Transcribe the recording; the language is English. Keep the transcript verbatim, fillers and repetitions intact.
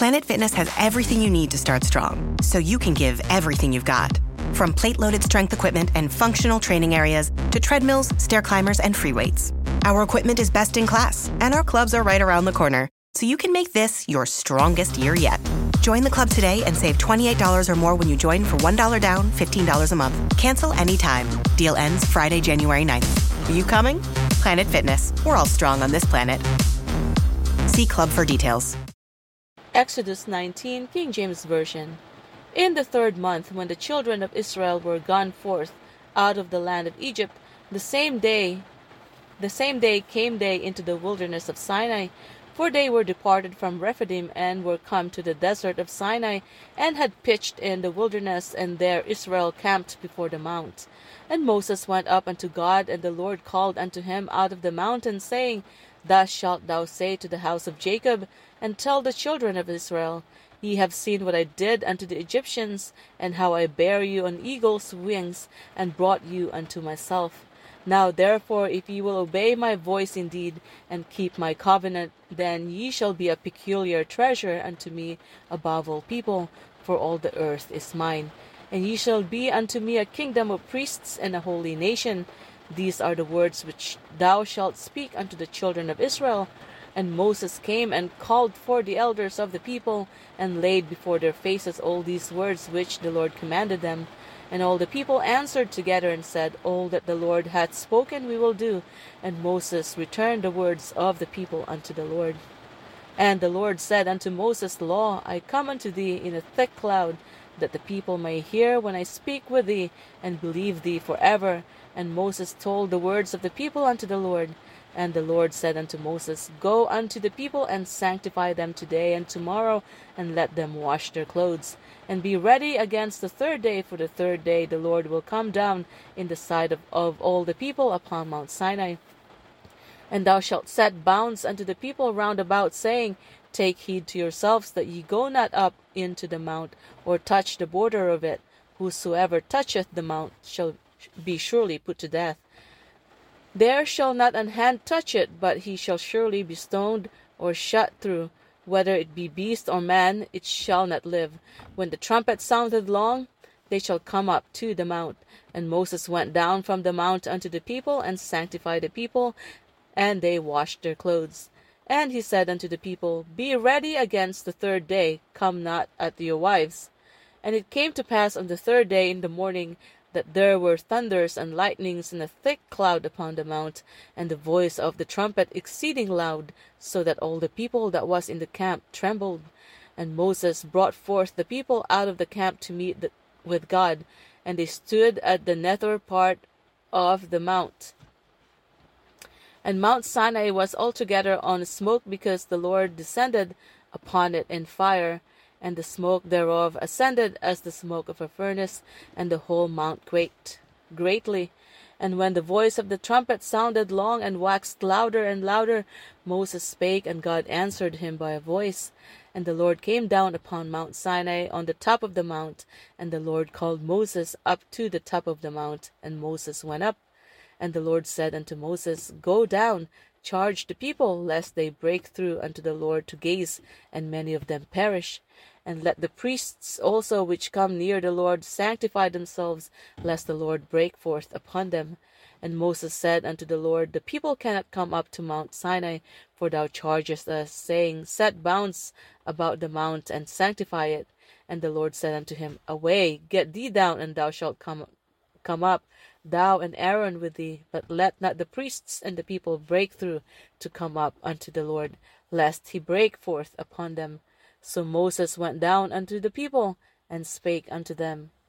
Planet Fitness has everything you need to start strong, so you can give everything you've got. From plate-loaded strength equipment and functional training areas to treadmills, stair climbers, and free weights. Our equipment is best in class, and our clubs are right around the corner, so you can make this your strongest year yet. Join the club today and save twenty-eight dollars or more when you join for one dollar down, fifteen dollars a month. Cancel anytime. Deal ends Friday, January ninth. Are you coming? Planet Fitness. We're all strong on this planet. See club for details. Exodus nineteen, King James Version. In the third month, when the children of Israel were gone forth out of the land of Egypt, the same day, the same day came they into the wilderness of Sinai, for they were departed from Rephidim, and were come to the desert of Sinai, and had pitched in the wilderness, and there Israel camped before the mount. And Moses went up unto God, and the Lord called unto him out of the mountain, saying, Thus shalt thou say to the house of Jacob, and tell the children of Israel, Ye have seen what I did unto the Egyptians, and how I bare you on eagle's wings, and brought you unto myself. Now therefore, if ye will obey my voice indeed, and keep my covenant, then ye shall be a peculiar treasure unto me above all people, for all the earth is mine. And ye shall be unto me a kingdom of priests and a holy nation. These are the words which thou shalt speak unto the children of Israel. And Moses came and called for the elders of the people, and laid before their faces all these words which the Lord commanded them. And all the people answered together and said, All that the Lord hath spoken we will do. And Moses returned the words of the people unto the Lord. And the Lord said unto Moses, Lo, I come unto thee in a thick cloud, that the people may hear when I speak with thee, and believe thee forever. And Moses told the words of the people unto the Lord. And the Lord said unto Moses, Go unto the people, and sanctify them today and tomorrow, and let them wash their clothes. And be ready against the third day, for the third day the Lord will come down in the sight of, of all the people upon Mount Sinai. And thou shalt set bounds unto the people round about, saying, Take heed to yourselves that ye go not up into the mount, or touch the border of it. Whosoever toucheth the mount shall be surely put to death. There shall not an hand touch it, but he shall surely be stoned or shot through. Whether it be beast or man, it shall not live. When the trumpet sounded long, they shall come up to the mount. And Moses went down from the mount unto the people, and sanctified the people, and they washed their clothes. And he said unto the people, Be ready against the third day, come not at your wives. And it came to pass on the third day in the morning, that there were thunders and lightnings and a thick cloud upon the mount, and the voice of the trumpet exceeding loud, so that all the people that was in the camp trembled. And Moses brought forth the people out of the camp to meet the, with God, and they stood at the nether part of the mount. And Mount Sinai was altogether on smoke, because the Lord descended upon it in fire, and the smoke thereof ascended as the smoke of a furnace, and the whole mount quaked greatly. And when the voice of the trumpet sounded long, and waxed louder and louder, Moses spake, and God answered him by a voice. And the Lord came down upon Mount Sinai on the top of the mount, and the Lord called Moses up to the top of the mount, and Moses went up. And the Lord said unto Moses, Go down, charge the people, lest they break through unto the Lord to gaze, and many of them perish. And let the priests also which come near the Lord sanctify themselves, lest the Lord break forth upon them. And Moses said unto the Lord, The people cannot come up to Mount Sinai, for thou chargest us, saying, Set bounds about the mount, and sanctify it. And the Lord said unto him, Away, get thee down, and thou shalt come, come up, thou and Aaron with thee. But let not the priests and the people break through to come up unto the Lord, lest he break forth upon them. So Moses went down unto the people, and spake unto them.